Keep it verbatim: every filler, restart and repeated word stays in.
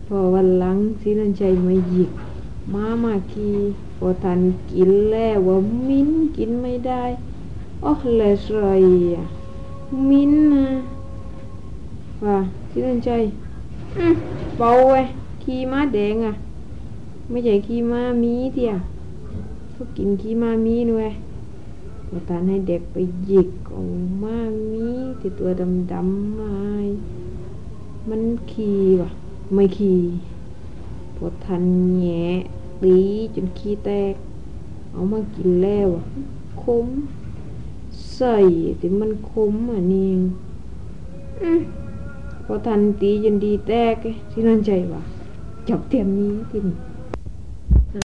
พอวันหลังสินันใจมาหยิกมามากีพอทันกินแล้วว่ามิ้นกินไม่ได้อ๋อเลยสวยอ่ะมิ้นนะว่าสินันใจอืมเบาเว้ยขี้ม้าแดงอ่ะไม่ใช่ขี้ม้ามีเดียเขากินขี้ม้ามีด้วยพอทันให้เด็กไปหยิกของม้ามีที่ตัวดำๆมามันขี้ว่ะไม่ขี้พอทันแงะตีจนขี้แตกเอามากินแล้วอ่ะคมใส่แต่มันคมอ่ะนี่อืมพอทันตีจนดีแตกที่นั่นใจว่ะจับเทียมนี้ที่นี่